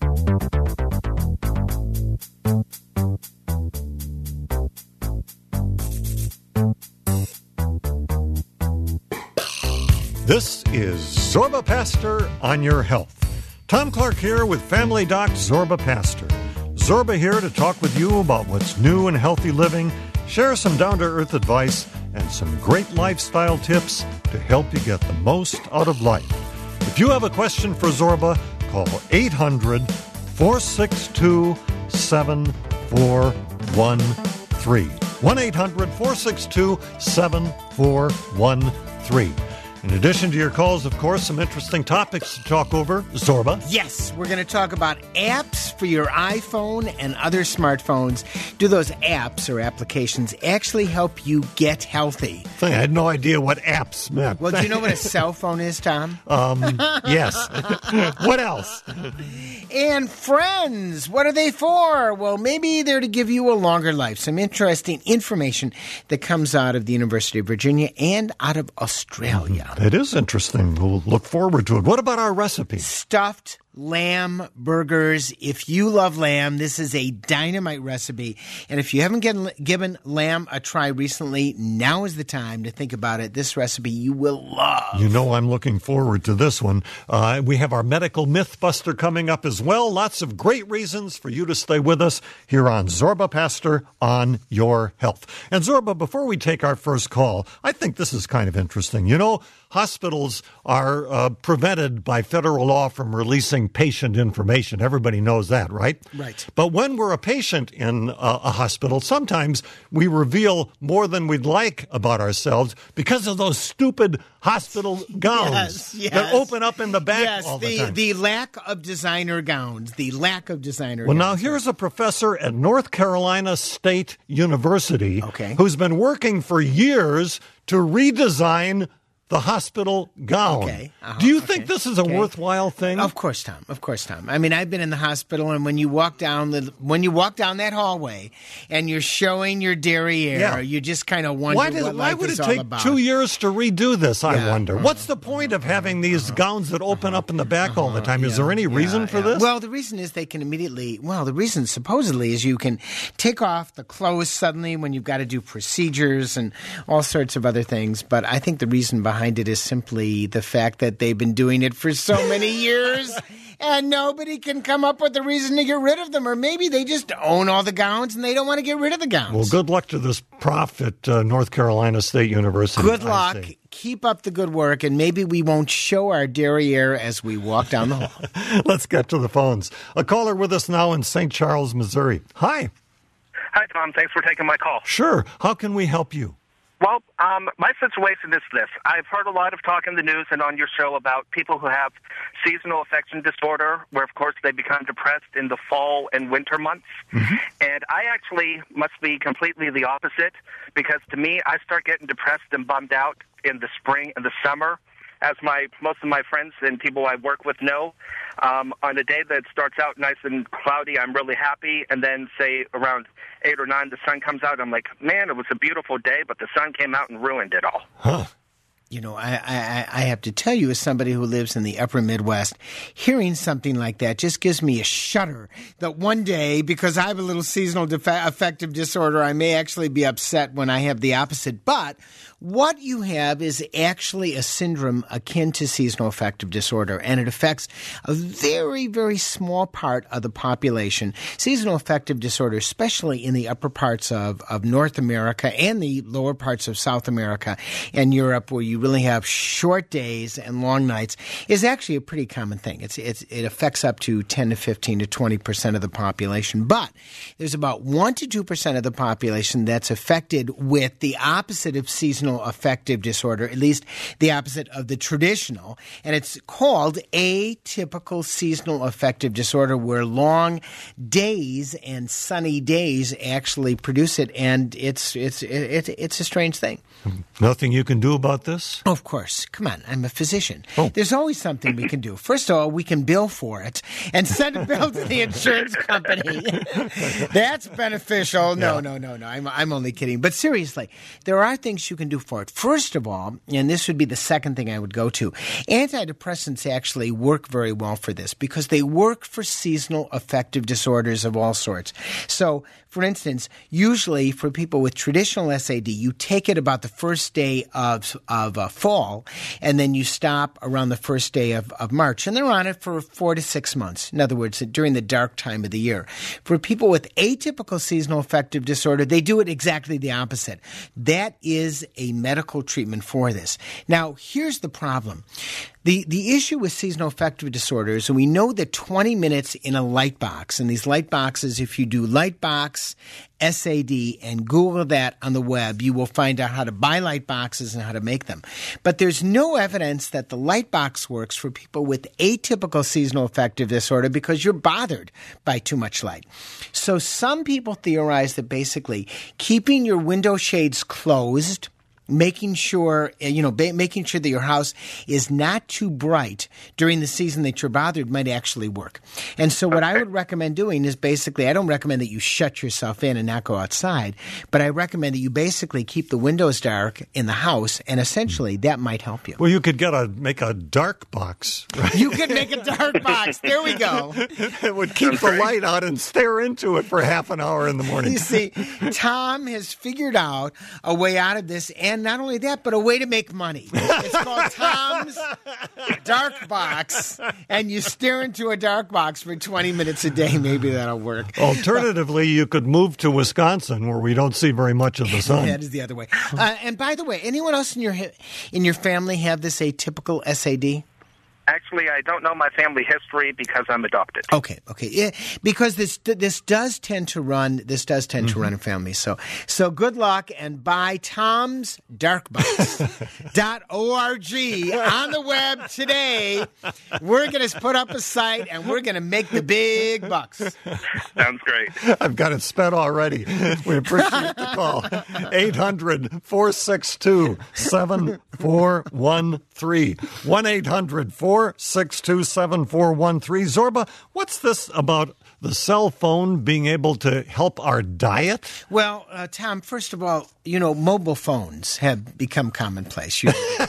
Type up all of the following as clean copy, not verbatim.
This is Zorba Pastor on your health. Tom Clark here with Family Doc Zorba Pastor. Zorba here to talk with you about what's new in healthy living, share some down-to-earth advice, and some great lifestyle tips to help you get the most out of life. If you have a question for Zorba, call 800-462-7413. 1-800-462-7413. In addition to your calls, of course, some interesting topics to talk over. Zorba? Yes, we're going to talk about apps for your iPhone and other smartphones. Do those apps or applications actually help you get healthy? I had no idea what apps meant. Well, do you know what a cell phone is, Tom? Yes. What else? And friends, what are they for? Well, maybe they're to give you a longer life. Some interesting information that comes out of the University of Virginia and out of Australia. It is interesting. We'll look forward to it. What about our recipe? Stuffed lamb burgers. If you love lamb, this is a dynamite recipe. And if you haven't given lamb a try recently, now is the time to think about it. This recipe you will love. You know I'm looking forward to this one. We have our medical mythbuster coming up as well. Lots of great reasons for you to stay with us here on Zorba Pastor on your health. And Zorba, before we take our first call, I think this is kind of interesting. You know, hospitals are prevented by federal law from releasing patient information. Everybody knows that, right? Right. But when we're a patient in a hospital, sometimes we reveal more than we'd like about ourselves because of those stupid hospital gowns that open up in the back all the time. The lack of designer gowns. The lack of designer gowns. Well, now here's a professor at North Carolina State University who's been working for years to redesign the hospital gown. Do you think this is a worthwhile thing? Of course, Tom. Of course, Tom. I mean, I've been in the hospital, and when you walk down that hallway and you're showing your derriere, you just kind of wonder what life is all about. Why would it take 2 years to redo this, I wonder? What's the point of having these gowns that open up in the back all the time? Is there any reason for this? Well, the reason is they can immediately, the reason supposedly is you can take off the clothes suddenly when you've got to do procedures and all sorts of other things. But I think the reason behind it is simply the fact that they've been doing it for so many years and nobody can come up with a reason to get rid of them. Or maybe they just own all the gowns and they don't want to get rid of the gowns. Well, good luck to this prof at North Carolina State University. Good luck. Keep up the good work, and maybe we won't show our derriere as we walk down the hall. Let's get to the phones. A caller with us now in St. Charles, Missouri. Hi. Hi, Tom. Thanks for taking my call. Sure. How can we help you? Well, my situation is this. I've heard a lot of talk in the news and on your show about people who have seasonal affection disorder, where, of course, they become depressed in the fall and winter months. Mm-hmm. And I actually must be completely the opposite, because to me, I start getting depressed and bummed out in the spring and the summer. As most of my friends and people I work with know, on a day that starts out nice and cloudy, I'm really happy. And then, say, around 8 or 9, the sun comes out. I'm like, man, it was a beautiful day, but the sun came out and ruined it all. Huh. You know, I have to tell you, as somebody who lives in the upper Midwest, hearing something like that just gives me a shudder that one day, because I have a little seasonal affective disorder, I may actually be upset when I have the opposite. But what you have is actually a syndrome akin to seasonal affective disorder, and it affects a very, very small part of the population. Seasonal affective disorder, especially in the upper parts of North America and the lower parts of South America and Europe, where you really have short days and long nights, is actually a pretty common thing. It affects up to 10 to 15 to 20% of the population. But there's about 1 to 2% of the population that's affected with the opposite of seasonal affective disorder, at least the opposite of the traditional. And it's called atypical seasonal affective disorder, where long days and sunny days actually produce it. And it's a strange thing. Nothing you can do about this? this? Of course. Come on, I'm a physician. Oh. There's always something we can do. First of all, we can bill for it and send a bill to the insurance company. That's beneficial. No. I'm only kidding. But seriously, there are things you can do for it. First of all, and this would be the second thing I would go to, antidepressants actually work very well for this because they work for seasonal affective disorders of all sorts. So, for instance, usually for people with traditional SAD, you take it about the first day of fall, and then you stop around the first day of March. And they're on it for 4 to 6 months. In other words, during the dark time of the year. For people with atypical seasonal affective disorder, they do it exactly the opposite. That is a medical treatment for this. Now, here's the problem. The issue with seasonal affective disorders, and we know that 20 minutes in a light box, and these light boxes, if you do Lightbox SAD and Google that on the web, you will find out how to buy light boxes and how to make them. But there's no evidence that the light box works for people with atypical seasonal affective disorder because you're bothered by too much light. So some people theorize that basically keeping your window shades closed, making sure that your house is not too bright during the season that you're bothered might actually work. And so what I would recommend doing is basically, I don't recommend that you shut yourself in and not go outside, but I recommend that you basically keep the windows dark in the house, and essentially that might help you. Well, you could make a dark box. Right? You could make a dark box. There we go. It would keep the light out and stare into it for half an hour in the morning. You see, Tom has figured out a way out of this, and not only that, but a way to make money. It's called Tom's Dark Box, and you stare into a dark box for 20 minutes a day. Maybe that'll work. Alternatively, you could move to Wisconsin, where we don't see very much of the sun. That is the other way. And by the way, anyone else in your family have this atypical SAD? Actually, I don't know my family history because I'm adopted. Okay. Yeah, because this does tend to run in families. So good luck, and buy Tom's Darkbox.org on the web today. We're going to put up a site, and we're going to make the big bucks. Sounds great. I've got it spent already. We appreciate the call. 800-462-7413. 1-800-462-7413. Zorba, what's this about the cell phone being able to help our diet? Well, Tom, first of all, mobile phones have become commonplace.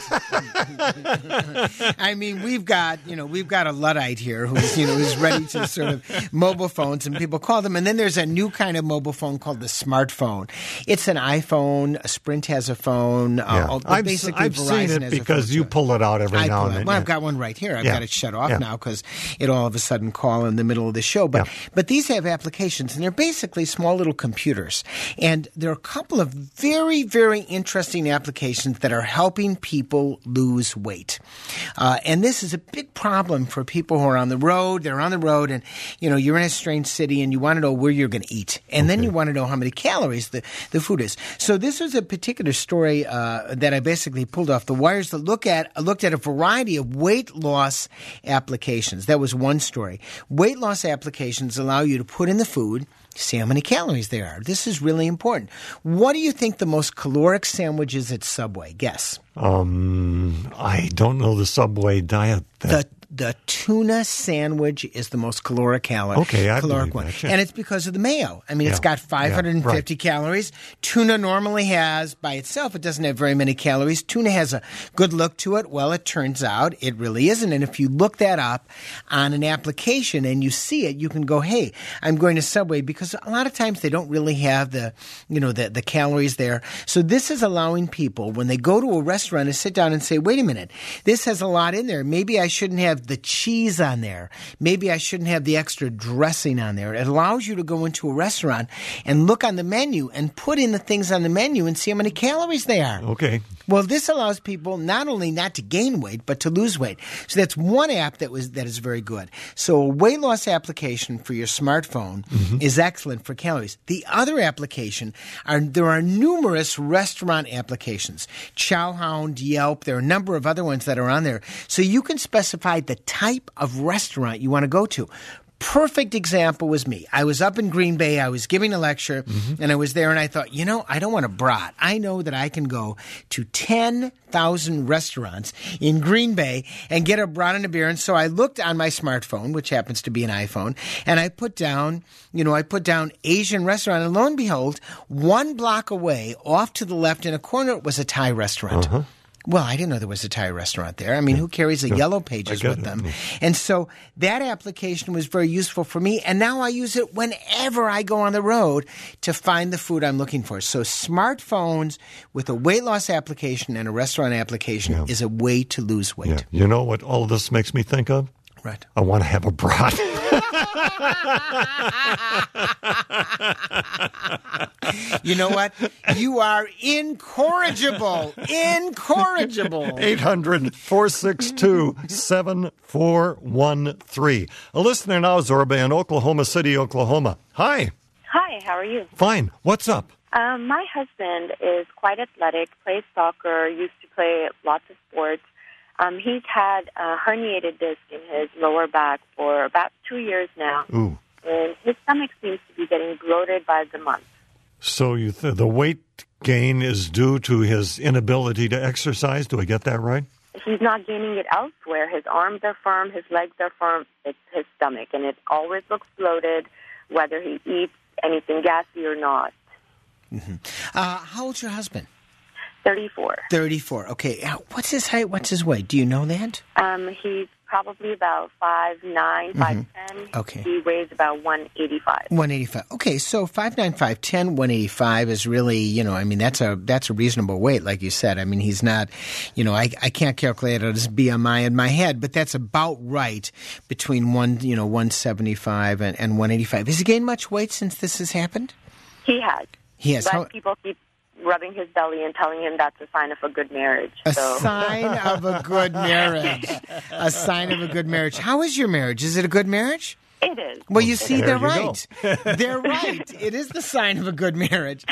I mean, we've got a Luddite here who's ready to sort of mobile phones, and people call them. And then there's a new kind of mobile phone called the smartphone. It's an iPhone. Sprint has a phone. I've seen it because you pull it out every now and then. Well, I've got one right here. I've got it shut off now because it all of a sudden call in the middle of the show. But these have applications, and they're basically small little computers. And there are a couple of very, very interesting applications that are helping people lose weight. And this is a big problem for people who are on the road. They're on the road, and you're in a strange city, and you want to know where you're going to eat. And then you want to know how many calories the food is. So this was a particular story that I basically pulled off the wires that looked at a variety of weight loss applications. That was one story. Weight loss applications allow you to put in the food, see how many calories there are. This is really important. What do you think the most caloric sandwich is at Subway? Guess. I don't know the Subway diet. The tuna sandwich is the most caloric one. That, and it's because of the mayo. I mean, it's got 550 calories. Tuna normally has, by itself, it doesn't have very many calories. Tuna has a good look to it. Well, it turns out it really isn't. And if you look that up on an application and you see it, you can go, hey, I'm going to Subway, because a lot of times they don't really have the calories there. So this is allowing people, when they go to a restaurant, to sit down and say, wait a minute, this has a lot in there. Maybe I shouldn't have the cheese on there. Maybe I shouldn't have the extra dressing on there. It allows you to go into a restaurant and look on the menu and put in the things on the menu and see how many calories they are. Okay. Well, this allows people not only not to gain weight, but to lose weight. So that's one app that is very good. So a weight loss application for your smartphone is excellent for calories. The other application there are numerous restaurant applications. Chowhound, Yelp, there are a number of other ones that are on there. So you can specify the type of restaurant you want to go to. perfect example was me. I was up in Green Bay. I was giving a lecture, and I was there, and I thought, I don't want a brat. I know that I can go to 10,000 restaurants in Green Bay and get a brat and a beer. And so I looked on my smartphone, which happens to be an iPhone, and I put down Asian restaurant, and lo and behold, 1 block away, off to the left in a corner, was a Thai restaurant. Well, I didn't know there was a Thai restaurant there. I mean, who carries a Yellow Pages with them? And so that application was very useful for me, and now I use it whenever I go on the road to find the food I'm looking for. So smartphones with a weight loss application and a restaurant application is a way to lose weight. Yeah. You know what all of this makes me think of? Right. I want to have a brat. You know what? You are incorrigible. Incorrigible. 800-462-7413. A listener now, Zorba, in Oklahoma City, Oklahoma. Hi. Hi, how are you? Fine. What's up? My husband is quite athletic, plays soccer, used to play lots of sports. He's had a herniated disc in his lower back for about 2 years now. Ooh. And his stomach seems to be getting bloated by the month. So the weight gain is due to his inability to exercise? Do I get that right? He's not gaining it elsewhere. His arms are firm, his legs are firm. It's his stomach, and it always looks bloated, whether he eats anything gassy or not. How old's your husband? 34. 34. Okay. What's his height? What's his weight? Do you know that? He's probably about 5'9", 5'10". Okay. He weighs about 185. 185. Okay, so 5'9", 5'10", 185 is really, that's a reasonable weight, like you said. I mean, he's not, I can't calculate his BMI in my head, but that's about right between 175 and 185. Has he gained much weight since this has happened? He has. He has. But people keep rubbing his belly and telling him that's a sign of a good marriage. A sign of a good marriage. A sign of a good marriage. How is your marriage? Is it a good marriage? It is. Well, you see, they're right. They're right. It is the sign of a good marriage.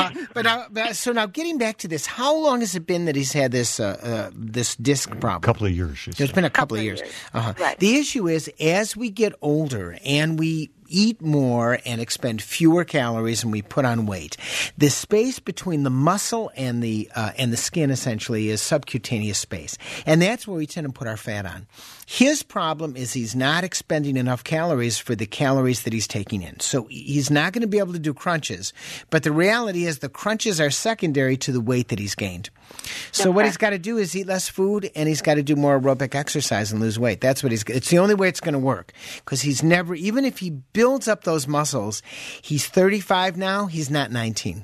So now, getting back to this, how long has it been that he's had this disc problem? A couple of years, she said. It's been a couple of years. Right. The issue is, as we get older and we eat more and expend fewer calories and we put on weight, the space between the muscle and the skin essentially is subcutaneous space, and that's where we tend to put our fat on. His problem is he's not expending enough calories for the calories that he's taking in. So he's not going to be able to do crunches. But the reality is the crunches are secondary to the weight that he's gained. So what he's got to do is eat less food, and he's got to do more aerobic exercise and lose weight. That's what it's the only way it's going to work. Because he's never, even if he builds up those muscles, he's 35 now, he's not 19.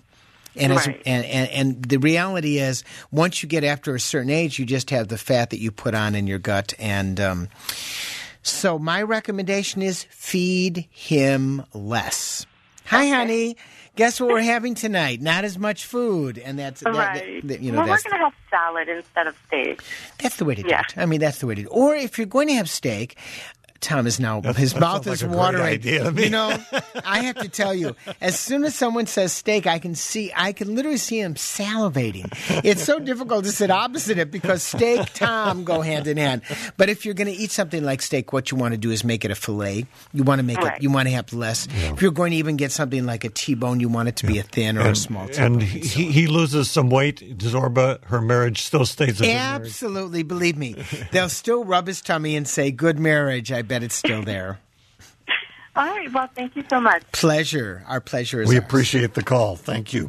And the reality is, once you get after a certain age, you just have the fat that you put on in your gut. And so my recommendation is feed him less. Hi, honey. Guess what we're having tonight? Not as much food, and that's right. We're going to have salad instead of steak. That's the way to do it. I mean, that's the way to do it. Or if you're going to have steak, Tom is now, his mouth is watering. Idea to me. I have to tell you, as soon as someone says steak, I can literally see him salivating. It's so difficult to sit opposite it because steak, Tom go hand in hand. But if you're going to eat something like steak, what you want to do is make it a fillet. You want to make it, you want to have less. Yeah. If you're going to even get something like a T-bone, you want it to be a thin or a small T-bone. And he loses some weight, Zorba, her marriage still stays a good marriage. Absolutely, believe me. They'll still rub his tummy and say, good marriage, I bet it's still there. All right. Well, thank you so much. Pleasure. Our pleasure is We ours. appreciate the call. Thank you.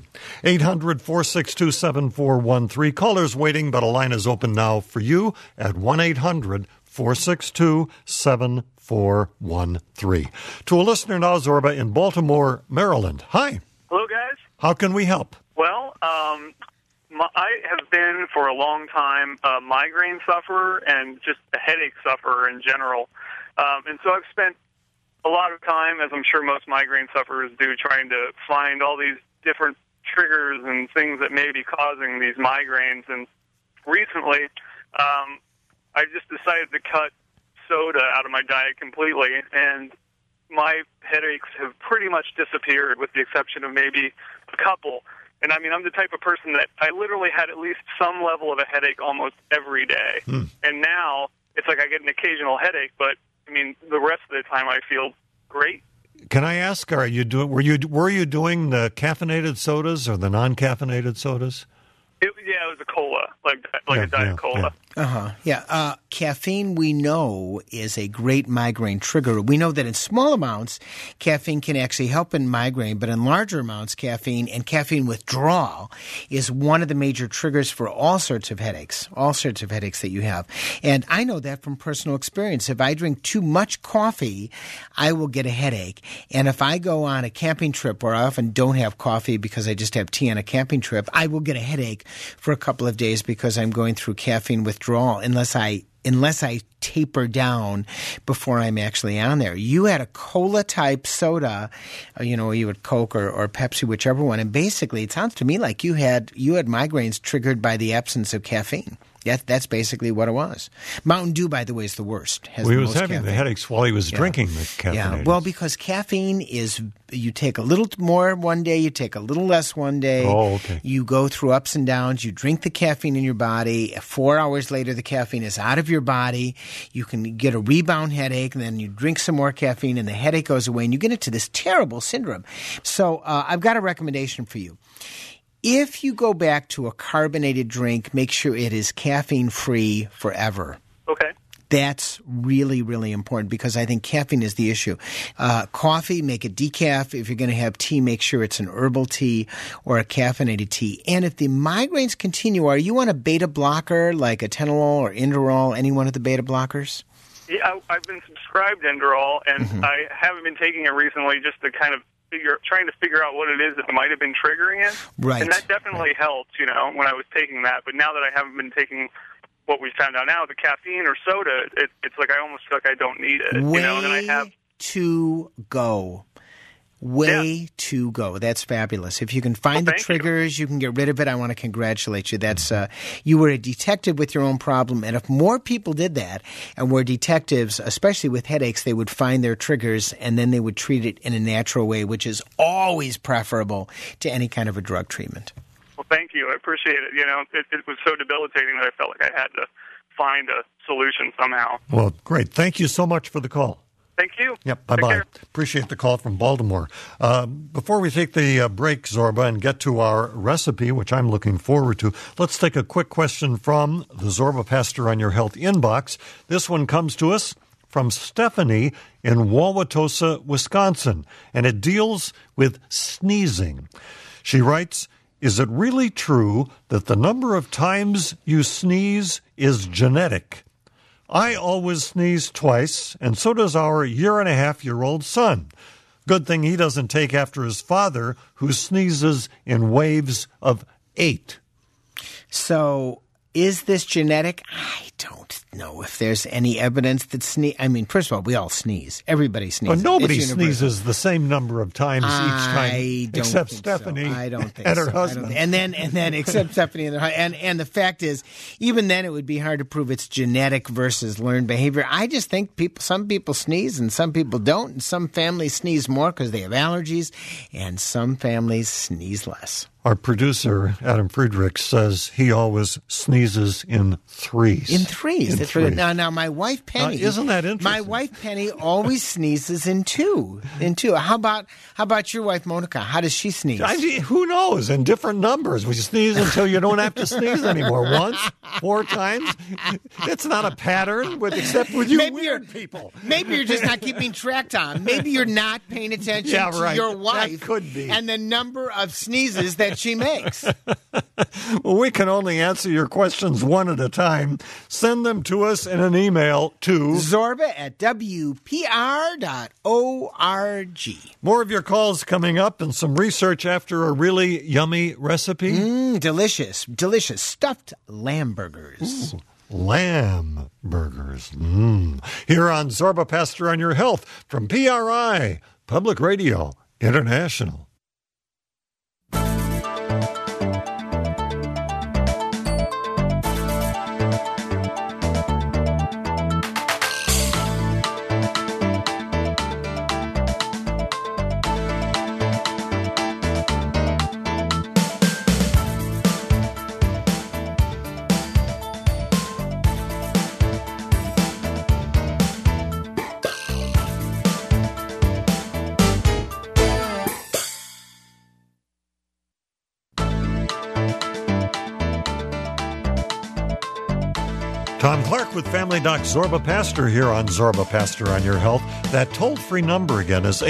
800-462-7413. Callers waiting, but a line is open now for you at 1-800-462-7413. To a listener now, Zorba, in Baltimore, Maryland. Hi. Hello, guys. How can we help? Well, I have been for a long time a migraine sufferer and just a headache sufferer in general. And so I've spent a lot of time, as I'm sure most migraine sufferers do, trying to find all these different triggers and things that may be causing these migraines. And recently, I just decided to cut soda out of my diet completely, and my headaches have pretty much disappeared with the exception of maybe a couple. And I mean, I'm the type of person that I literally had at least some level of a headache almost every day. And now it's like I get an occasional headache, but I mean, the rest of the time I feel great. Can I ask, were you doing the caffeinated sodas or the non-caffeinated sodas? It was a cola, like a Diet Cola. Caffeine, we know, is a great migraine trigger. We know that in small amounts, caffeine can actually help in migraine, but in larger amounts, caffeine and caffeine withdrawal is one of the major triggers for all sorts of headaches that you have. And I know that from personal experience. If I drink too much coffee, I will get a headache. And if I go on a camping trip where I often don't have coffee because I just have tea on a camping trip, I will get a headache for a couple of days because I'm going through caffeine withdrawal unless I taper down before I'm actually on there. You had a cola-type soda, you had Coke or Pepsi, whichever one, and basically it sounds to me like you had migraines triggered by the absence of caffeine. That's basically what it was. Mountain Dew, by the way, is the worst. He was having the headaches while he was drinking the caffeine. Yeah, well, because caffeine is, you take a little more one day, you take a little less one day. Oh, okay. You go through ups and downs. You drink the caffeine in your body. 4 hours later, the caffeine is out of your body. You can get a rebound headache, and then you drink some more caffeine, and the headache goes away, and you get into this terrible syndrome. So I've got a recommendation for you. If you go back to a carbonated drink, make sure it is caffeine-free forever. Okay. That's really, really important because I think caffeine is the issue. Coffee, make it decaf. If you're going to have tea, make sure it's an herbal tea or a caffeinated tea. And if the migraines continue, are you on a beta blocker like Atenolol or Inderal, any one of the beta blockers? Yeah, I've been subscribed to Inderal, and I haven't been taking it recently just to kind of trying to figure out what it is that might have been triggering it. Right. And that definitely helped, when I was taking that. But now that I haven't been taking what we found out now, the caffeine or soda, it's like I almost feel like I don't need it. And I have to go. To go. That's fabulous. If you can find the triggers, you can get rid of it. I want to congratulate you. That's you were a detective with your own problem, and if more people did that and were detectives, especially with headaches, they would find their triggers and then they would treat it in a natural way, which is always preferable to any kind of a drug treatment. Well, thank you. I appreciate it. It was so debilitating that I felt like I had to find a solution somehow. Well, great. Thank you so much for the call. Thank you. Yep, bye-bye. Appreciate the call from Baltimore. Before we take the break, Zorba, and get to our recipe, which I'm looking forward to, let's take a quick question from the Zorba Pastor on Your Health inbox. This one comes to us from Stephanie in Wauwatosa, Wisconsin, and it deals with sneezing. She writes, "Is it really true that the number of times you sneeze is genetic? I always sneeze twice, and so does our 1.5-year-old son. Good thing he doesn't take after his father, who sneezes in waves of 8. So, is this genetic? I don't know if there's any evidence that first of all, we all sneeze. Everybody sneezes. Well, nobody sneezes the same number of times each time, except Stephanie. So. I don't think and so. her husband. And then except Stephanie and the fact is, even then, it would be hard to prove it's genetic versus learned behavior. I just think some people sneeze and some people don't, and some families sneeze more because they have allergies, and some families sneeze less. Our producer, Adam Friedrich, says he always sneezes in threes. In threes. That's right. Now, my wife Penny. Isn't that interesting? My wife Penny always sneezes in two. How about your wife Monica? How does she sneeze? Who knows? In different numbers. We sneeze until you don't have to sneeze anymore. Once, 4 times. It's not a pattern, except with you weird people. Maybe you're just not keeping track, Tom. Maybe you're not paying attention to your wife. That could be. And the number of sneezes that she makes. Well, we can only answer your questions one at a time. Send them to us in an email to zorba@wpr.org. More of your calls coming up and some research after a really yummy recipe. Delicious stuffed lamb burgers. Ooh, lamb burgers. Here on Zorba Pastor on Your Health from PRI, Public Radio International. Tom Clark with Family Doc Zorba Pastor here on Zorba Pastor on Your Health. That toll-free number again is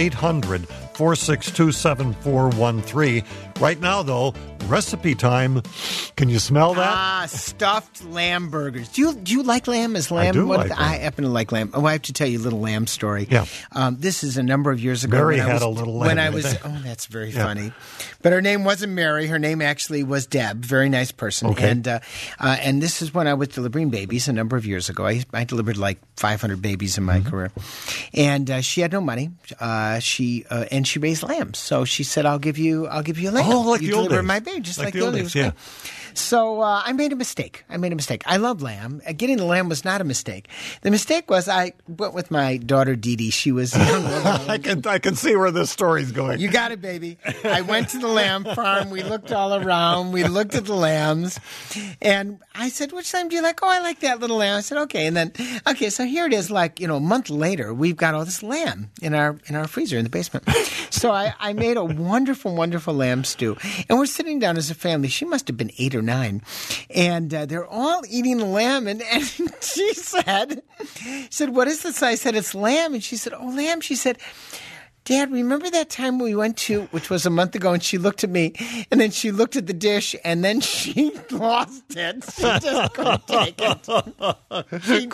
800-462-7413. Right now, though, recipe time. Can you smell that? Stuffed lamb burgers. Do you like lamb? Is lamb? I do like lamb. I happen to like lamb. Oh, I have to tell you a little lamb story. Yeah. This is a number of years ago. Mary had a little lamb. When I was, that's very funny. But her name wasn't Mary. Her name actually was Deb. Very nice person. Okay. And this is when I was delivering babies a number of years ago. I delivered like 500 babies in my career. And she had no money. She raised lambs. So she said, I'll give you a lamb. Oh, like you the old deliver days. my baby, just like the old days. Yeah. So I made a mistake. I love lamb. Getting the lamb was not a mistake. The mistake was I went with my daughter Dee Dee. She was young. I can see where this story's going. You got it, baby. I went to the lamb farm. We looked all around. We looked at the lambs. And I said, which lamb do you like? Oh, I like that little lamb. I said, okay. And then, so here it is, like, a month later, we've got all this lamb in our freezer in the basement. So I made a wonderful, wonderful lamb stew. And we're sitting down as a family. She must have been 8 or 9. And they're all eating the lamb. And she said, what is this? I said, it's lamb. And she said, oh, lamb. She said, Dad, remember that time we went to, which was a month ago, and she looked at me, and then she looked at the dish, and then she lost it. She just couldn't take it.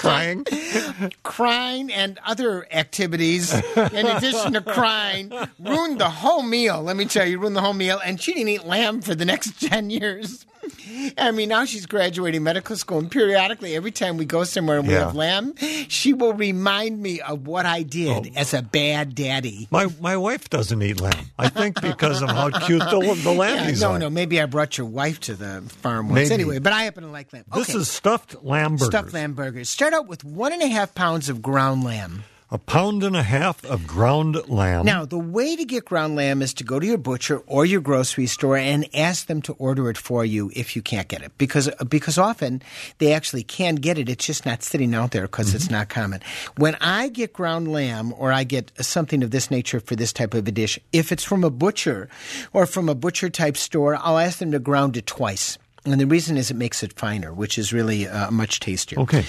Crying and other activities, in addition to crying, ruined the whole meal. Let me tell you, ruined the whole meal, and she didn't eat lamb for the next 10 years. I mean, now she's graduating medical school, and periodically, every time we go somewhere and we have lamb, she will remind me of what I did as a bad daddy. My wife doesn't eat lamb. I think because of how cute the lambies are. No, maybe I brought your wife to the farm once. Maybe. Anyway, but I happen to like lamb. This is stuffed lamb burgers. Stuffed lamb burgers. Start out with 1.5 pounds of ground lamb. 1.5 pounds of ground lamb. Now, the way to get ground lamb is to go to your butcher or your grocery store and ask them to order it for you if you can't get it. Because often they actually can get it. It's just not sitting out there because it's not common. When I get ground lamb or I get something of this nature for this type of a dish, if it's from a butcher or from a butcher-type store, I'll ask them to ground it twice. And the reason is it makes it finer, which is really much tastier. Okay.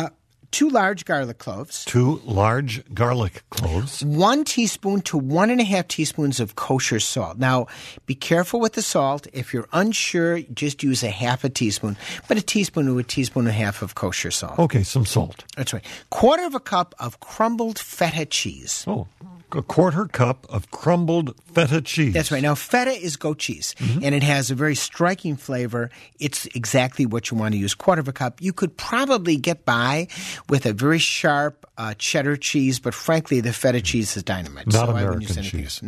2 large garlic cloves. 2 large garlic cloves. 1 teaspoon to 1.5 teaspoons of kosher salt. Now, be careful with the salt. If you're unsure, just use 1/2 teaspoon, but 1 teaspoon to 1.5 teaspoons of kosher salt. Okay, some salt. That's right. 1/4 cup of crumbled feta cheese. Oh, 1/4 cup of crumbled feta cheese. That's right. Now, feta is goat cheese, and it has a very striking flavor. It's exactly what you want to use. 1/4 cup. You could probably get by with a very sharp cheddar cheese, but frankly, the feta cheese is dynamite. Not so American I wouldn't use anything cheese.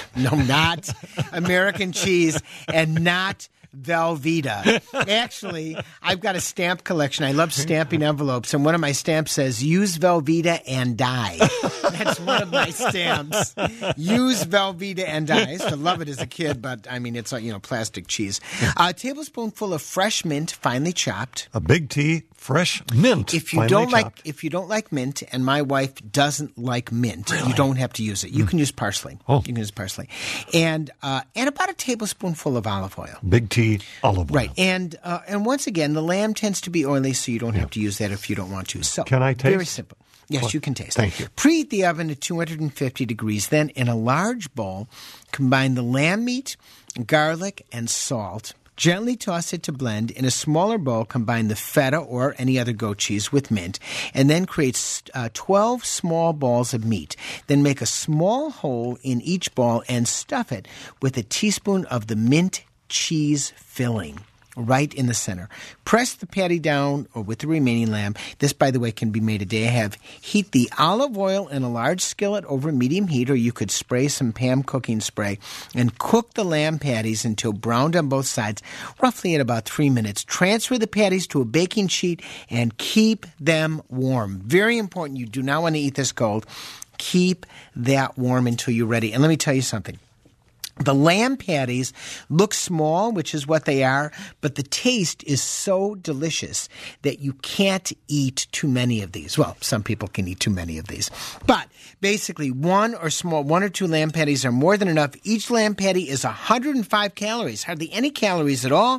Not American cheese, and not Velveeta. Actually, I've got a stamp collection. I love stamping envelopes, and one of my stamps says, use Velveeta and die. That's one of my stamps. Use Velveeta and die. I used to love it as a kid, but I mean, it's plastic cheese. A tablespoonful of fresh mint, finely chopped. A big T, fresh mint. If you don't like mint, and my wife doesn't like mint, you don't have to use it. You can use parsley. Oh. You can use parsley, and about a tablespoonful of olive oil. Big T, olive oil. Right, and once again, the lamb tends to be oily, so you don't have to use that if you don't want to. So, can I taste? Very simple. Yes, you can taste. Thank you. Preheat the oven to 250 degrees. Then, in a large bowl, combine the lamb meat, garlic, and salt. Gently toss it to blend. In a smaller bowl, combine the feta or any other goat cheese with mint, and then create 12 small balls of meat. Then make a small hole in each ball and stuff it with a teaspoon of the mint cheese filling right in the center. Press the patty down or with the remaining lamb. This, by the way, can be made a day ahead. Heat the olive oil in a large skillet over medium heat, or you could spray some Pam cooking spray, and cook the lamb patties until browned on both sides, roughly in about 3 minutes. Transfer the patties to a baking sheet and keep them warm. Very important. You do not want to eat this cold. Keep that warm until you're ready. And let me tell you something. The lamb patties look small, which is what they are, but the taste is so delicious that you can't eat too many of these. Well, some people can eat too many of these. But basically, 1 or 2 lamb patties are more than enough. Each lamb patty is 105 calories, hardly any calories at all.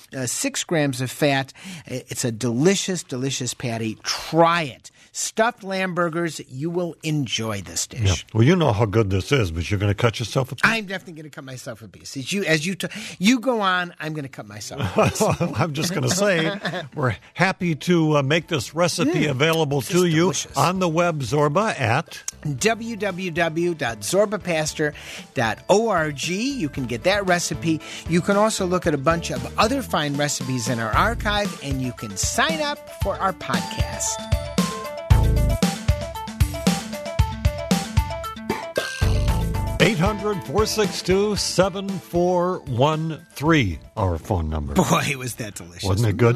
6 grams of fat. It's a delicious, delicious patty. Try it. Stuffed lamb burgers. You will enjoy this dish. Yeah. Well, you know how good this is, but you're going to cut yourself a piece. I'm definitely going to cut myself a piece. You go on, I'm going to cut myself a piece. I'm just going to say we're happy to make this recipe available to you delicious. on the web, Zorba, at www.zorbapastor.org. You can get that recipe. You can also look at a bunch of other fine recipes in our archive, and you can sign up for our podcast. 800-462-7413, our phone number. Boy, was that delicious. Wasn't it good?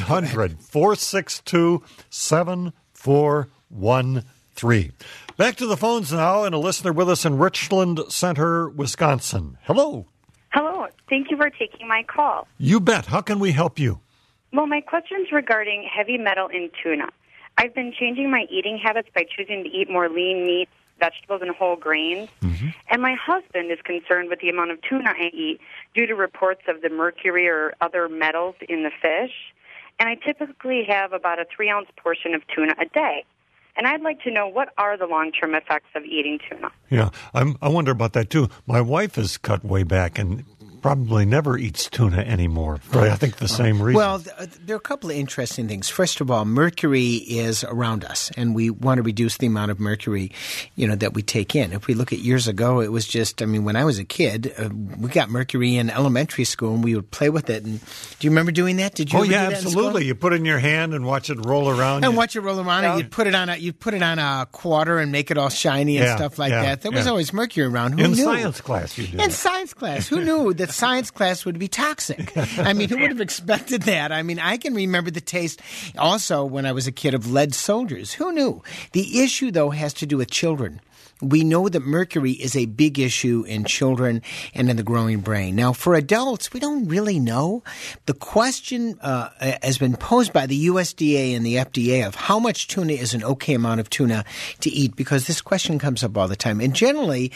800-462-7413. Back to the phones now, and a listener with us in Richland Center, Wisconsin. Hello. Hello. Thank you for taking my call. You bet. How can we help you? Well, my question's regarding heavy metal in tuna. I've been changing my eating habits by choosing to eat more lean meats, vegetables, and whole grains. Mm-hmm. And my husband is concerned with the amount of tuna I eat due to reports of the mercury or other metals in the fish. And I typically have about a 3-ounce portion of tuna a day. And I'd like to know, what are the long-term effects of eating tuna? Yeah, I wonder about that, too. My wife is cut way back and probably never eats tuna anymore for, I think, the same reason. Well, there are a couple of interesting things. First of all, mercury is around us, and we want to reduce the amount of mercury, that we take in. If we look at years ago, it was just, when I was a kid, we got mercury in elementary school, and we would play with it. And do you remember doing that? Did you? Oh, yeah, do that absolutely. You put it in your hand and watch it roll around. And watch it roll around, and you'd put it on a quarter and make it all shiny and stuff like that. There was always mercury around. Who knew? In science class, you did. In science class. Who knew that science class would be toxic? Who would have expected that? I can remember the taste also when I was a kid of lead soldiers. Who knew? The issue, though, has to do with children. We know that mercury is a big issue in children and in the growing brain. Now, for adults, we don't really know. The question has been posed by the USDA and the FDA of how much tuna is an okay amount of tuna to eat, because this question comes up all the time. And generally,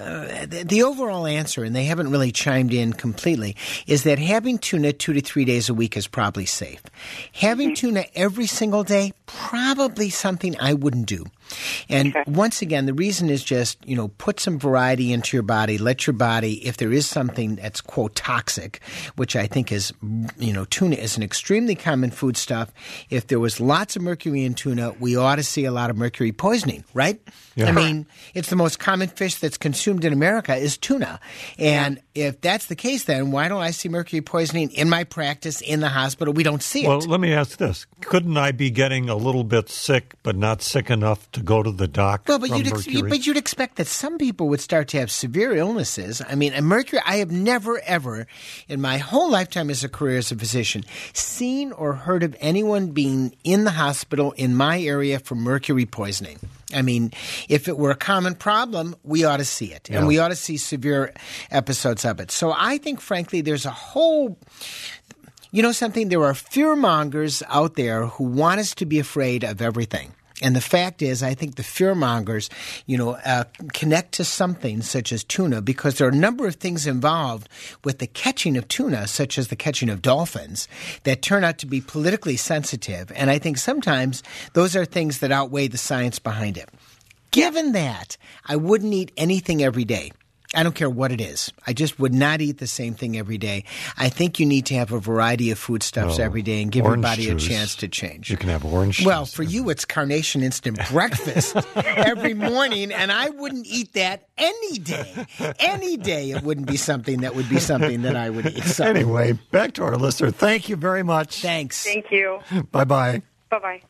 the overall answer, and they haven't really chimed in completely, is that having tuna 2 to 3 days a week is probably safe. Having tuna every single day, probably something I wouldn't do. And once again, the reason is just, put some variety into your body. Let your body, if there is something that's, quote, toxic, which I think is, tuna is an extremely common foodstuff. If there was lots of mercury in tuna, we ought to see a lot of mercury poisoning, right? Yeah. It's the most common fish that's consumed in America is tuna. And if that's the case, then why don't I see mercury poisoning in my practice, in the hospital? We don't see it. Well, let me ask this. Couldn't I be getting a little bit sick, but not sick enough to go to the doctor? Well, but you'd expect that some people would start to have severe illnesses. Mercury, I have never, ever, in my whole lifetime as a career as a physician, seen or heard of anyone being in the hospital in my area for mercury poisoning. If it were a common problem, we ought to see it. And we ought to see severe episodes of it. So I think, frankly, there's a whole... something? There are fearmongers out there who want us to be afraid of everything. And the fact is, I think the fearmongers, connect to something such as tuna, because there are a number of things involved with the catching of tuna, such as the catching of dolphins, that turn out to be politically sensitive. And I think sometimes those are things that outweigh the science behind it. Given that, I wouldn't eat anything every day. I don't care what it is. I just would not eat the same thing every day. I think you need to have a variety of foodstuffs every day and give your body juice. A chance to change. You can have orange juice. Well, for you, it's Carnation Instant Breakfast every morning, and I wouldn't eat that any day. Any day it wouldn't be something that I would eat. So. Anyway, back to our listener. Thank you very much. Thanks. Thank you. Bye-bye. Bye-bye.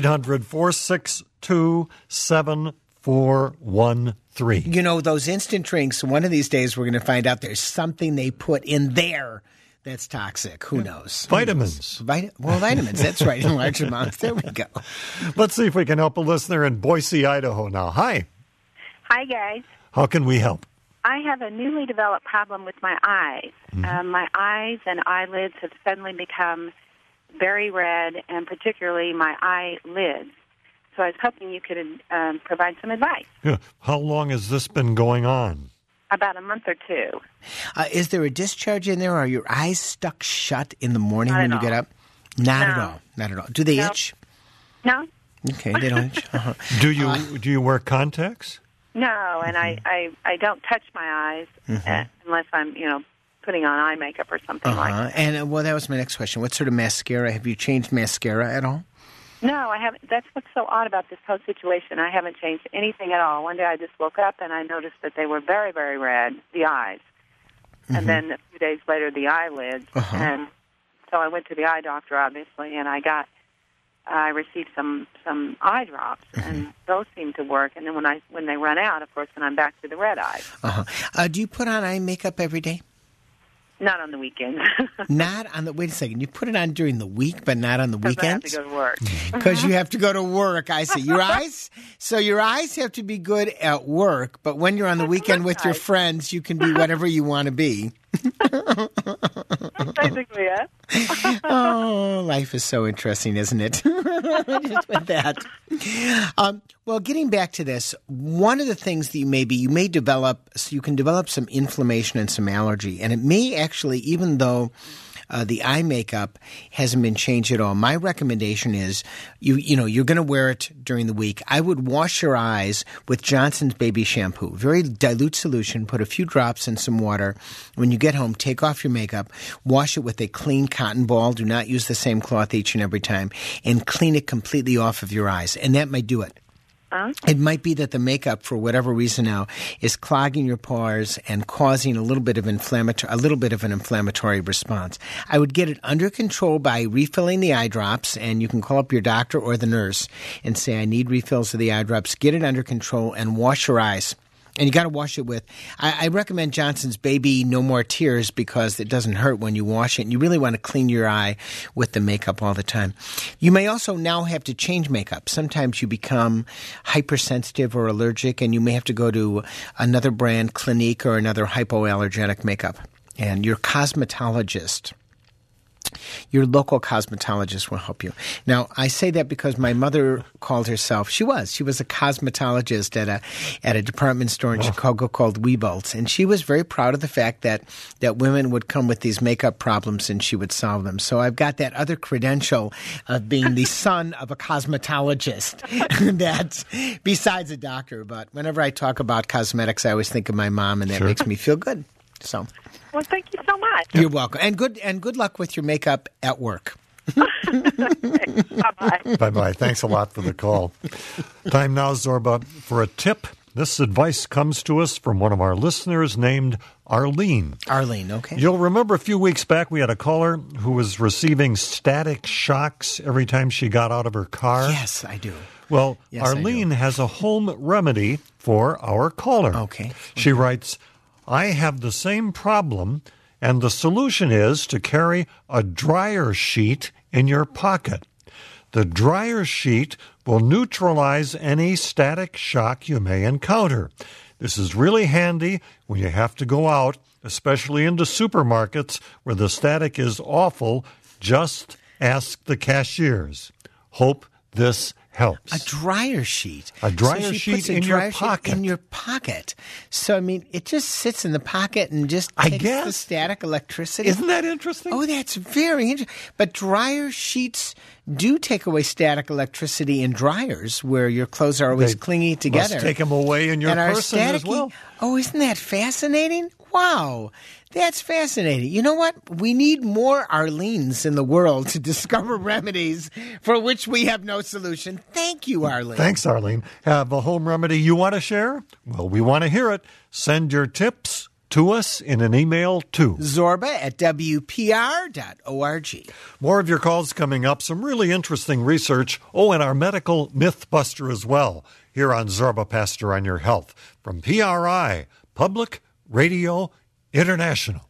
800-462-7413. Those instant drinks, one of these days we're going to find out there's something they put in there that's toxic. Who knows? Vitamins. Vitamins. That's right, in large amounts. There we go. Let's see if we can help a listener in Boise, Idaho now. Hi. Hi, guys. How can we help? I have a newly developed problem with my eyes. Mm-hmm. My eyes and eyelids have suddenly become very red, and particularly my eyelids. So I was hoping you could provide some advice. Yeah. How long has this been going on? About a month or two. Is there a discharge in there? Or are your eyes stuck shut in the morning Not when at you get all. up? Not No. at all. Not at all. Do they No. itch? No, Okay, they don't itch. Uh-huh. Do you wear contacts? no, and I don't touch my eyes unless I'm, putting on eye makeup or something like that. And that was my next question. What sort of mascara? Have you changed mascara at all? No, I haven't. That's what's so odd about this whole situation. I haven't changed anything at all. One day I just woke up and I noticed that they were very, very red, the eyes. And then a few days later, the eyelids. And so I went to the eye doctor, obviously, and I received some eye drops, and those seemed to work. And then when they run out, of course, then I'm back to the red eyes. Do you put on eye makeup every day? Not on the weekends. Not on the. Wait a second. You put it on during the week, but not on the Because I have weekends. to go to work. Because you have to go to work. I see. Your eyes. So your eyes have to be good at work, but when you're on the weekend with your friends, you can be whatever you want to be. That's basically it. Oh, life is so interesting, isn't it? Just with that. Well, getting back to this, one of the things that you may develop, so you can develop some inflammation and some allergy, and it may actually, even though the eye makeup hasn't been changed at all, my recommendation is you're going to wear it during the week. I would wash your eyes with Johnson's Baby Shampoo. Very dilute solution. Put a few drops in some water. When you get home, take off your makeup. Wash it with a clean cotton ball. Do not use the same cloth each and every time. And clean it completely off of your eyes. And that might do it. It might be that the makeup, for whatever reason now, is clogging your pores and causing a little bit of an inflammatory response. I would get it under control by refilling the eye drops, and you can call up your doctor or the nurse and say, I need refills of the eye drops. Get it under control and wash your eyes. And you got to wash it with, I recommend Johnson's Baby No More Tears because it doesn't hurt when you wash it. And you really want to clean your eye with the makeup all the time. You may also now have to change makeup. Sometimes you become hypersensitive or allergic, and you may have to go to another brand, Clinique, or another hypoallergenic makeup. And your cosmetologist, your local cosmetologist will help you. Now, I say that because my mother called herself, she was a cosmetologist at a department store in Chicago called Weebles, and she was very proud of the fact that women would come with these makeup problems and she would solve them. So I've got that other credential of being the son of a cosmetologist that besides a doctor. But whenever I talk about cosmetics, I always think of my mom, and that makes me feel good. So. Well, thank you so much. You're welcome. And good luck with your makeup at work. Bye-bye. Bye-bye. Thanks a lot for the call. Time now, Zorba, for a tip. This advice comes to us from one of our listeners named Arlene. Arlene, okay. You'll remember a few weeks back we had a caller who was receiving static shocks every time she got out of her car. Yes, I do. Well, Yes, I Arlene do. has a home remedy for our caller. Okay. She writes, I have the same problem, and the solution is to carry a dryer sheet in your pocket. The dryer sheet will neutralize any static shock you may encounter. This is really handy when you have to go out, especially into supermarkets where the static is awful. Just ask the cashiers. Hope this helps. A dryer sheet. A dryer So she sheet puts a in your dryer sheet pocket. in your pocket. So, I mean, it just sits in the pocket and just I takes guess. the static electricity. Isn't that interesting? Oh, that's very interesting. But dryer sheets do take away static electricity in dryers where your clothes are always They clingy together. Must take them away in your and are person as staticky. well. Oh, isn't that fascinating? Wow. That's fascinating. You know what? We need more Arlenes in the world to discover remedies for which we have no solution. Thank you, Arlene. Thanks, Arlene. Have a home remedy you want to share? Well, we want to hear it. Send your tips to us in an email to Zorba@WPR.org. More of your calls coming up. Some really interesting research. Oh, and our medical myth buster as well. Here on Zorba Pastor on Your Health from PRI, Public Radio International.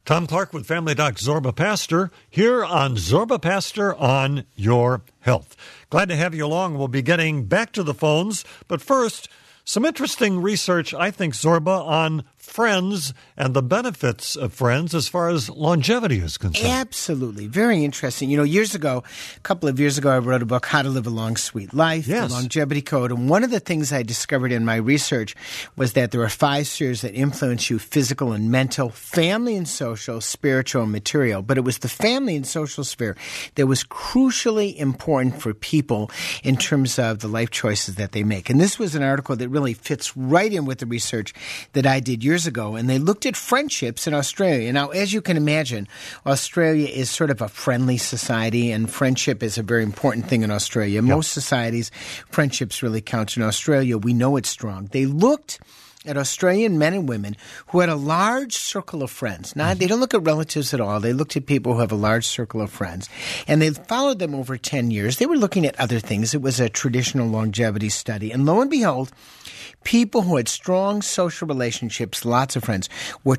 Tom Clark with Family Doc Zorba Pastor here on Zorba Pastor on Your Health. Glad to have you along. We'll be getting back to the phones, but first, some interesting research, I think, Zorba, on friends and the benefits of friends as far as longevity is concerned. Absolutely. Very interesting. A couple of years ago, I wrote a book, How to Live a Long, Sweet Life, The Longevity Code. And one of the things I discovered in my research was that there are 5 spheres that influence you: physical and mental, family and social, spiritual and material. But it was the family and social sphere that was crucially important for people in terms of the life choices that they make. And this was an article that really fits right in with the research that I did years ago, and they looked at friendships in Australia. Now, as you can imagine, Australia is sort of a friendly society, and friendship is a very important thing in Australia. Most societies, friendships really count. In Australia, we know it's strong. They looked at Australian men and women who had a large circle of friends. Now, they don't look at relatives at all. They looked at people who have a large circle of friends, and they followed them over 10 years. They were looking at other things. It was a traditional longevity study, and lo and behold, people who had strong social relationships, lots of friends, were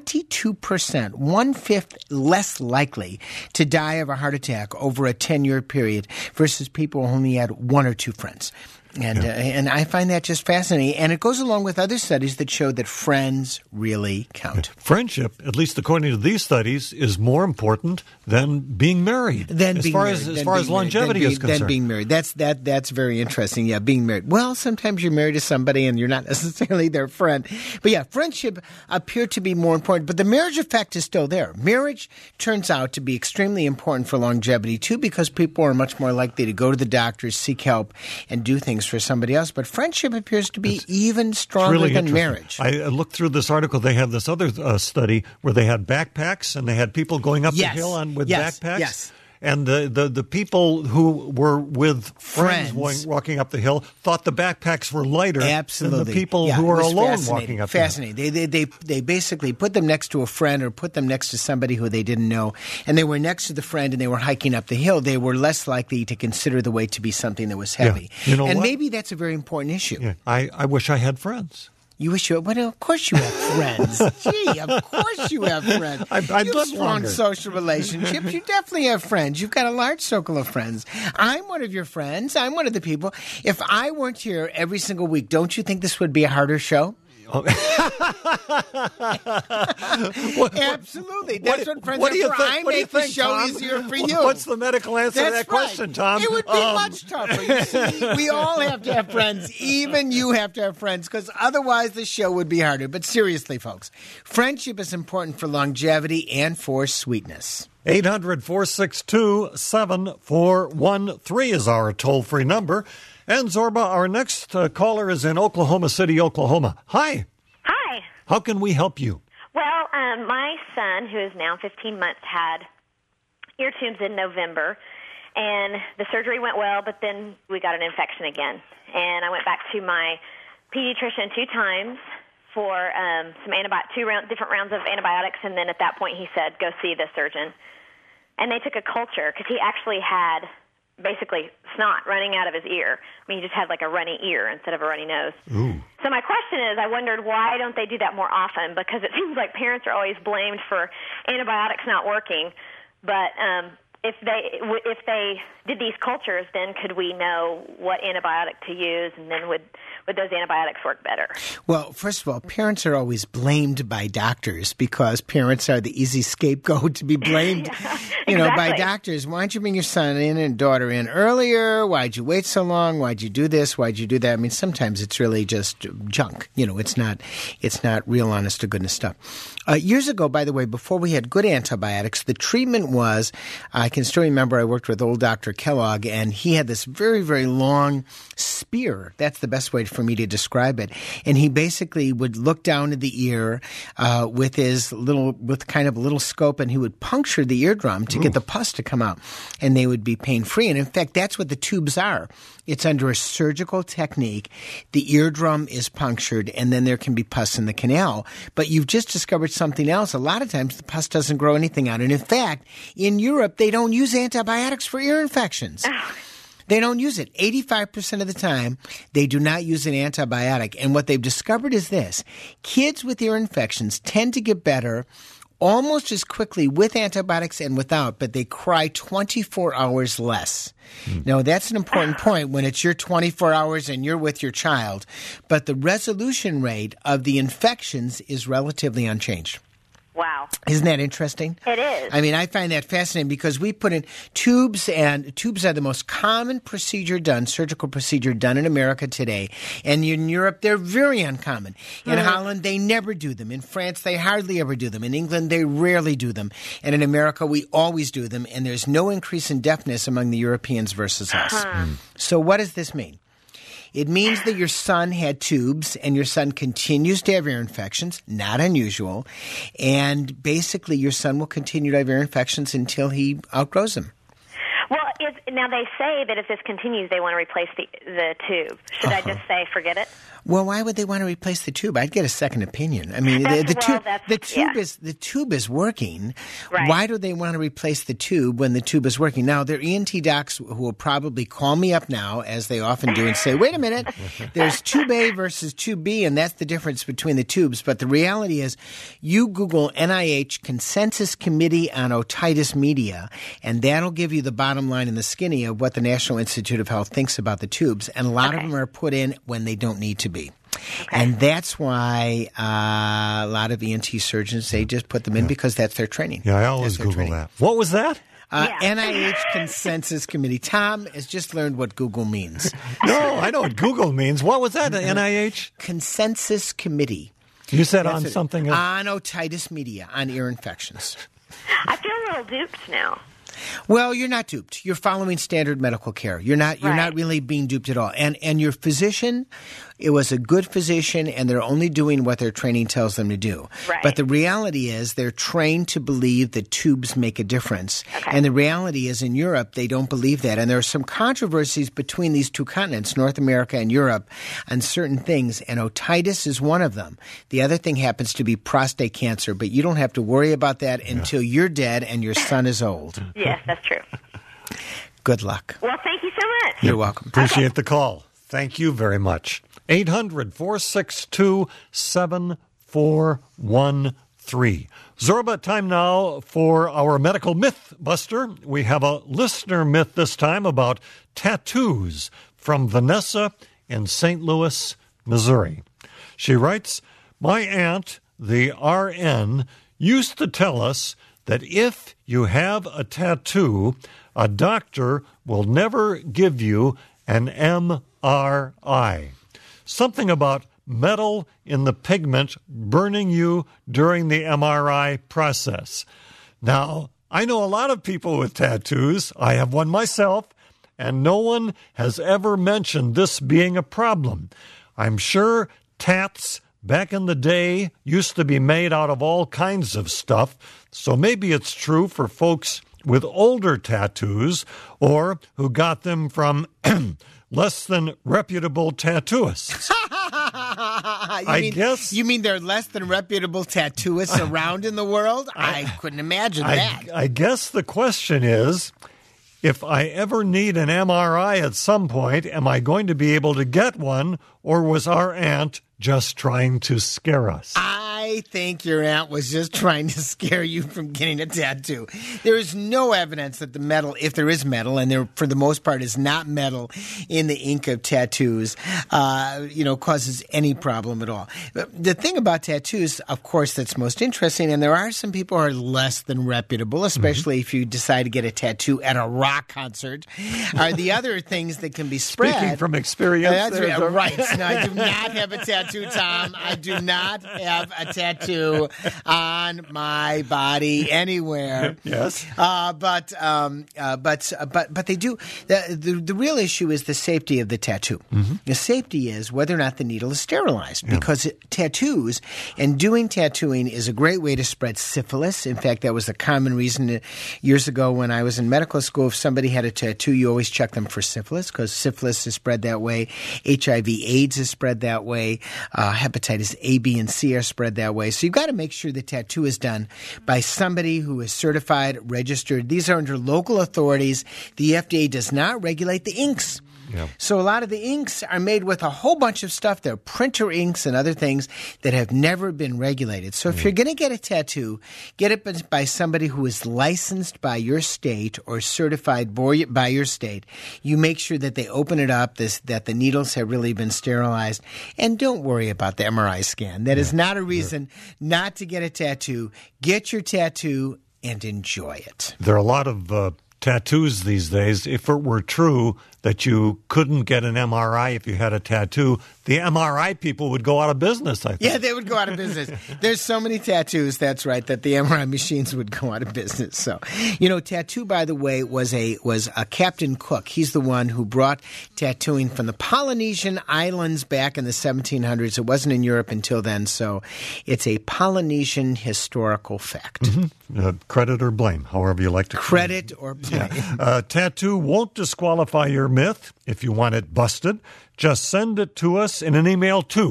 22%, 1/5 less likely to die of a heart attack over a 10-year period versus people who only had 1 or 2 friends. And I find that just fascinating. And it goes along with other studies that show that friends really count. Friendship, at least according to these studies, is more important than being married. As far as longevity is concerned. Than being married. That's very interesting. Yeah, being married. Well, sometimes you're married to somebody and you're not necessarily their friend. But yeah, friendship appeared to be more important. But the marriage effect is still there. Marriage turns out to be extremely important for longevity, too, because people are much more likely to go to the doctor, seek help, and do things for somebody else. But friendship appears to be even stronger really than marriage. I looked through this article. They have this other study where they had backpacks, and they had people going up the hill with backpacks. Yes. And the people who were with friends walking up the hill thought the backpacks were lighter than the people who were alone walking up the hill. Fascinating. They basically put them next to a friend or put them next to somebody who they didn't know, and they were next to the friend and they were hiking up the hill. They were less likely to consider the weight to be something that was heavy. Yeah. You know maybe that's a very important issue. Yeah. I wish I had friends. You wish you had, well, of course you have friends. Gee, of course you have friends. I've you have strong social relationships. You definitely have friends. You've got a large circle of friends. I'm one of your friends. I'm one of the people. If I weren't here every single week, don't you think this would be a harder show? Absolutely. That's what friends are for. I make the show easier for you. What's the medical answer to that question, Tom? It would be much tougher. You see, we all have to have friends. Even you have to have friends, because otherwise the show would be harder. But seriously, folks, friendship is important for longevity and for sweetness. 800-462-7413 is our toll-free number. And Zorba, our next caller is in Oklahoma City, Oklahoma. Hi. Hi. How can we help you? Well, my son, who is now 15 months, had ear tubes in November, and the surgery went well, but then we got an infection again. And I went back to my pediatrician 2 times for different rounds of antibiotics, and then at that point he said, go see the surgeon. And they took a culture, because he actually had basically snot running out of his ear. I mean, he just had like a runny ear instead of a runny nose. Ooh. So my question is, I wondered, why don't they do that more often? Because it seems like parents are always blamed for antibiotics not working. But if they did these cultures, then could we know what antibiotic to use, and then would those antibiotics work better? Well, first of all, parents are always blamed by doctors, because parents are the easy scapegoat to be blamed, by doctors. Why don't you bring your son in and daughter in earlier? Why'd you wait so long? Why'd you do this? Why'd you do that? I mean, sometimes it's really just junk. It's not real honest to goodness stuff. Years ago, by the way, before we had good antibiotics, the treatment was, I can still remember I worked with old Dr. Kellogg, and he had this very, very long spear. That's the best way for me to describe it. And he basically would look down at the ear with kind of a little scope, and he would puncture the eardrum to get the pus to come out, and they would be pain-free. And in fact, that's what the tubes are. It's under a surgical technique. The eardrum is punctured, and then there can be pus in the canal. But you've just discovered something else. A lot of times the pus doesn't grow anything out. And in fact, in Europe, they don't use antibiotics for ear infections. They don't use it. 85% of the time, they do not use an antibiotic. And what they've discovered is this. Kids with ear infections tend to get better almost as quickly with antibiotics and without, but they cry 24 hours less. Now, that's an important point when it's your 24 hours and you're with your child, but the resolution rate of the infections is relatively unchanged. Wow. Isn't that interesting? It is. I mean, I find that fascinating because we put in tubes, and tubes are the most common surgical procedure done in America today. And in Europe, they're very uncommon. In Holland, they never do them. In France, they hardly ever do them. In England, they rarely do them. And in America, we always do them. And there's no increase in deafness among the Europeans versus us. So what does this mean? It means that your son had tubes and your son continues to have ear infections, not unusual, and basically your son will continue to have ear infections until he outgrows them. Well, now they say that if this continues, they want to replace the tube. Should I just say forget it? Well, why would they want to replace the tube? I'd get a second opinion. I mean, the tube is working. Right. Why do they want to replace the tube when the tube is working? Now, there are ENT docs who will probably call me up now, as they often do, and say, wait a minute, there's tube A versus tube B, and that's the difference between the tubes. But the reality is, you Google NIH Consensus Committee on Otitis Media, and that'll give you the bottom line and the skinny of what the National Institute of Health thinks about the tubes. And a lot of them are put in when they don't need to be. Okay. And that's why a lot of ENT surgeons, they just put them in because that's their training. Yeah, I always Google that. What was that? NIH Consensus Committee. Tom has just learned what Google means. No, I know what Google means. What was that, NIH? Consensus Committee. You said on something else? On otitis media, on ear infections. I feel a little duped now. Well, you're not duped. You're following standard medical care. You're not really being duped at all. And your physician, it was a good physician, and they're only doing what their training tells them to do. Right. But the reality is they're trained to believe that tubes make a difference. Okay. And the reality is in Europe, they don't believe that. And there are some controversies between these two continents, North America and Europe, on certain things. And otitis is one of them. The other thing happens to be prostate cancer. But you don't have to worry about that until you're dead and your son is old. Yes, that's true. Good luck. Well, thank you so much. You're welcome. Appreciate the call. Thank you very much. 800-462-7413. Zorba, time now for our medical myth buster. We have a listener myth this time about tattoos from Vanessa in St. Louis, Missouri. She writes, my aunt, the RN, used to tell us that if you have a tattoo, a doctor will never give you an MRI. Something about metal in the pigment burning you during the MRI process. Now, I know a lot of people with tattoos. I have one myself, and no one has ever mentioned this being a problem. I'm sure tats back in the day used to be made out of all kinds of stuff, so maybe it's true for folks with older tattoos or who got them from less than reputable tattooists. You mean there are less than reputable tattooists around in the world? I couldn't imagine that. I guess the question is, if I ever need an MRI at some point, am I going to be able to get one, or was our aunt just trying to scare us? I think your aunt was just trying to scare you from getting a tattoo. There is no evidence that the metal, if there is metal, and there for the most part is not metal in the ink of tattoos, causes any problem at all. The thing about tattoos, of course, that's most interesting, and there are some people who are less than reputable, especially if you decide to get a tattoo at a rock concert, are the other things that can be spread. Speaking from experience. Right. No, I do not have a tattoo, Tom. I do not have a tattoo on my body anywhere. Yes. But they do. The real issue is the safety of the tattoo. Mm-hmm. The safety is whether or not the needle is sterilized, because tattoos and doing tattooing is a great way to spread syphilis. In fact, that was a common reason years ago when I was in medical school. If somebody had a tattoo, you always check them for syphilis, because syphilis is spread that way. HIV/AIDS is spread that way. Hepatitis A, B, and C are spread that way. So you've got to make sure the tattoo is done by somebody who is certified, registered. These are under local authorities. The FDA does not regulate the inks. Yeah. So a lot of the inks are made with a whole bunch of stuff. They're printer inks and other things that have never been regulated. So if you're going to get a tattoo, get it by somebody who is licensed by your state or certified by your state. You make sure that they open it up, that the needles have really been sterilized, and don't worry about the MRI scan. That is not a reason not to get a tattoo. Get your tattoo and enjoy it. There are a lot of tattoos these days. If it were true that you couldn't get an MRI if you had a tattoo, the MRI people would go out of business, I think. Yeah, they would go out of business. There's so many tattoos, that's right, that the MRI machines would go out of business. So, tattoo, by the way, was a Captain Cook. He's the one who brought tattooing from the Polynesian islands back in the 1700s. It wasn't in Europe until then, so it's a Polynesian historical fact. Mm-hmm. Credit or blame, however you like to credit or blame. Yeah. Tattoo won't disqualify your myth if you want it busted. Just send it to us in an email to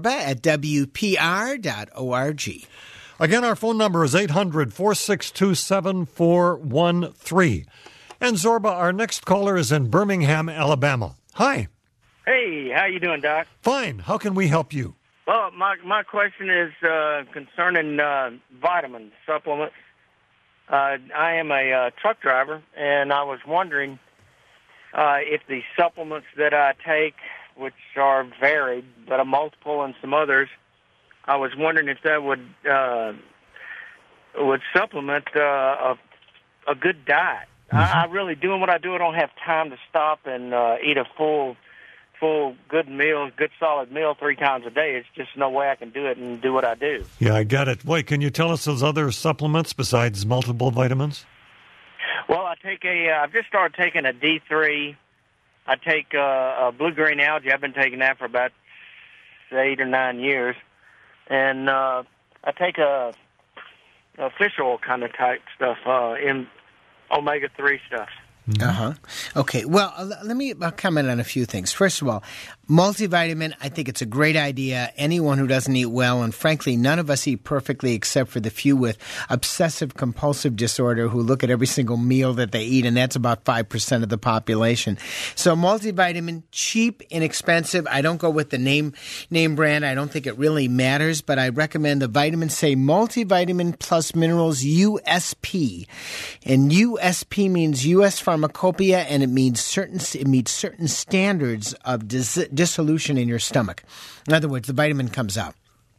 zorba@wpr.org. Again, our phone number is 800-462-7413. And Zorba, our next caller is in Birmingham, Alabama. Hi. Hey, how you doing, Doc? Fine. How can we help you? Well, my question is concerning vitamin supplements. I am a truck driver, and I was wondering if the supplements that I take, which are varied, but a multiple and some others, I was wondering if that would supplement a good diet. I really, doing what I do, I don't have time to stop and eat a full good meal, good solid meal 3 times a day. It's just no way I can do it and do what I do. Yeah, I get it. Wait, can you tell us those other supplements besides multiple vitamins? Well, I've just started taking a D3. I take a blue-green algae. I've been taking that for about 8 or 9 years. And I take a fish oil kind of type stuff, in omega-3 stuff. Uh-huh. Okay, well, let me comment on a few things. First of all, multivitamin, I think it's a great idea. Anyone who doesn't eat well, and frankly, none of us eat perfectly except for the few with obsessive-compulsive disorder who look at every single meal that they eat, and that's about 5% of the population. So multivitamin, cheap, inexpensive. I don't go with the name brand. I don't think it really matters, but I recommend the Vitamin C Multivitamin Plus Minerals USP. And USP means U.S. Pharmacopoeia, and it meets certain standards of dissolution in your stomach. In other words, the vitamin comes out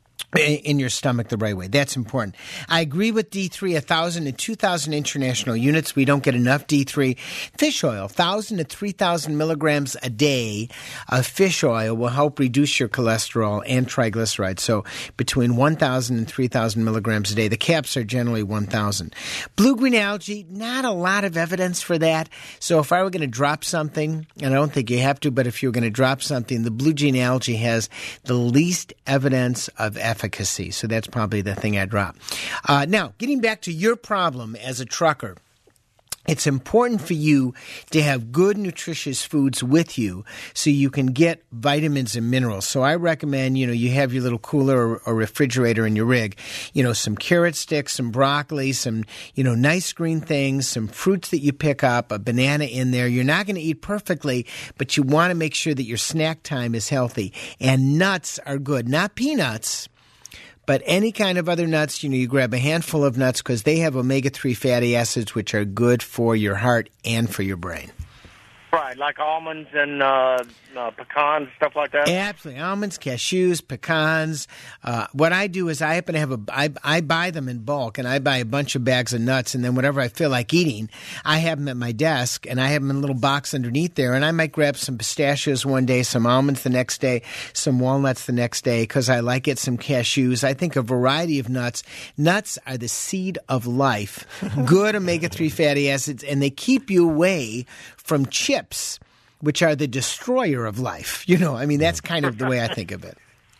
in your stomach the right way. That's important. I agree with D3, 1,000 to 2,000 international units. We don't get enough D3. Fish oil, 1,000 to 3,000 milligrams a day of fish oil will help reduce your cholesterol and triglycerides. So between 1,000 and 3,000 milligrams a day. The caps are generally 1,000. Blue-green algae, not a lot of evidence for that. So if I were going to drop something, and I don't think you have to, but if you're going to drop something, the blue-green algae has the least evidence of efficacy. So that's probably the thing I drop. Now, getting back to your problem as a trucker, it's important for you to have good, nutritious foods with you so you can get vitamins and minerals. So I recommend, you have your little cooler or refrigerator in your rig, some carrot sticks, some broccoli, some, nice green things, some fruits that you pick up, a banana in there. You're not going to eat perfectly, but you want to make sure that your snack time is healthy. And nuts are good, not peanuts. But any kind of other nuts, you grab a handful of nuts because they have omega-3 fatty acids, which are good for your heart and for your brain. Right, like almonds and pecans, stuff like that? Absolutely. Almonds, cashews, pecans. What I do is I happen to have I buy them in bulk, and I buy a bunch of bags of nuts, and then whatever I feel like eating, I have them at my desk, and I have them in a little box underneath there, and I might grab some pistachios one day, some almonds the next day, some walnuts the next day, because I like it, some cashews. I think a variety of nuts. Nuts are the seed of life, good omega-3 fatty acids, and they keep you away from chips, which are the destroyer of life. That's kind of the way I think of it.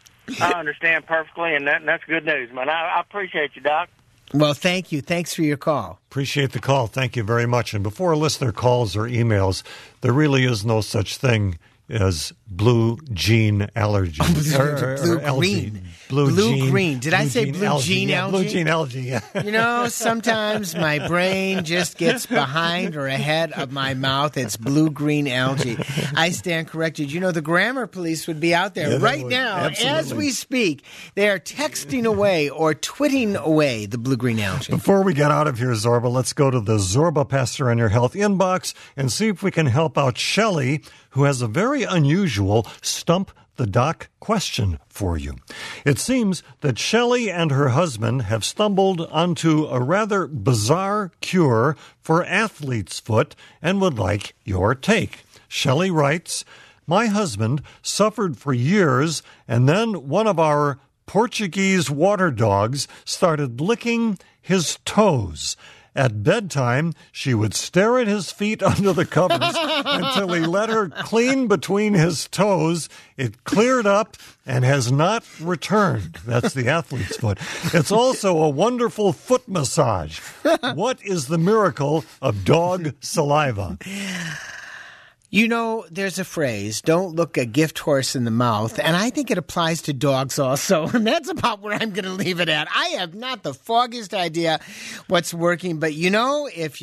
I understand perfectly, and that's good news, man. I appreciate you, Doc. Well, thank you. Thanks for your call. Appreciate the call. Thank you very much. And before a listener calls or emails, there really is no such thing as blue gene allergy. Blue-green. Blue-green. Did I say blue-jean algae? Blue-jean algae, yeah. You know, sometimes my brain just gets behind or ahead of my mouth. It's blue-green algae. I stand corrected. You know, the grammar police would be out there right now, as we speak. They are texting away or twitting away the blue-green algae. Before we get out of here, Zorba, let's go to the Zorba Pastor on Your Health inbox and see if we can help out Shelley, who has a very unusual Stump the Doc question for you. It seems that Shelley and her husband have stumbled onto a rather bizarre cure for athlete's foot and would like your take. Shelley writes, "My husband suffered for years, and then one of our Portuguese water dogs started licking his toes. At bedtime, she would stare at his feet under the covers until he let her clean between his toes. It cleared up and has not returned." That's the athlete's foot. "It's also a wonderful foot massage. What is the miracle of dog saliva?" You know, there's a phrase, don't look a gift horse in the mouth, and I think it applies to dogs also, and that's about where I'm going to leave it at. I have not the foggiest idea what's working, but you know, if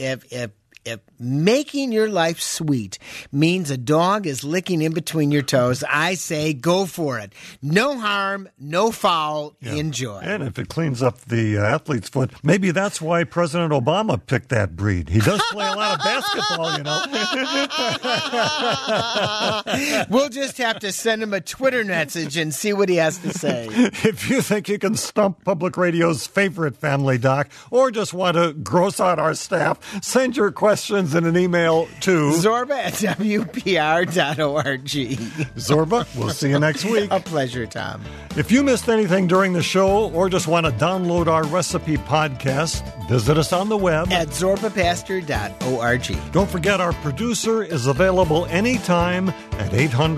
making your life sweet means a dog is licking in between your toes, I say go for it. No harm, no foul, enjoy. And if it cleans up the athlete's foot, maybe that's why President Obama picked that breed. He does play a lot of basketball, you know. We'll just have to send him a Twitter message and see what he has to say. If you think you can stump Public Radio's favorite family doc, or just want to gross out our staff, send your questions in an email to Zorba@WPR.org. Zorba, we'll see you next week. A pleasure, Tom. If you missed anything during the show or just want to download our recipe podcast, visit us on the web at ZorbaPastor.org. Don't forget our producer is available anytime at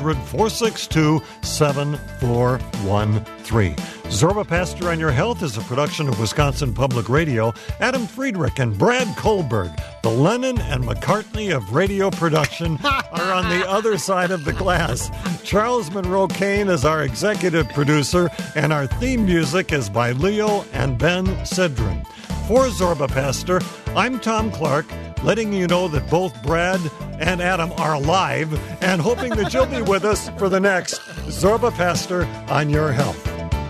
800-462-7413. Zorba Pastor on Your Health is a production of Wisconsin Public Radio. Adam Friedrich and Brad Kohlberg, the Lennon and McCartney of radio production, are on the other side of the glass. Charles Monroe Kane is our executive producer, and our theme music is by Leo and Ben Cedrin. For Zorba Pastor, I'm Tom Clark, letting you know that both Brad and Adam are alive and hoping that you'll be with us for the next Zorba Pastor on Your Health.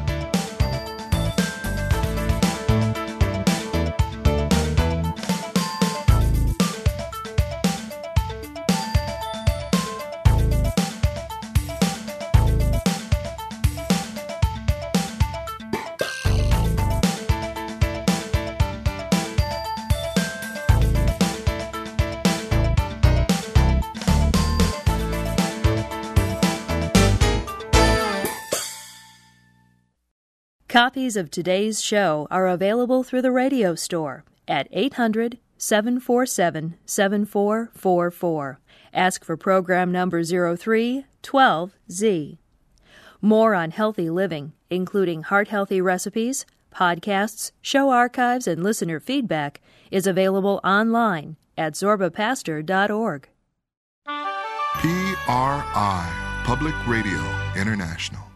Copies of today's show are available through the radio store at 800-747-7444. Ask for program number 0312Z. More on healthy living, including heart-healthy recipes, podcasts, show archives, and listener feedback, is available online at zorbapastor.org. PRI, Public Radio International.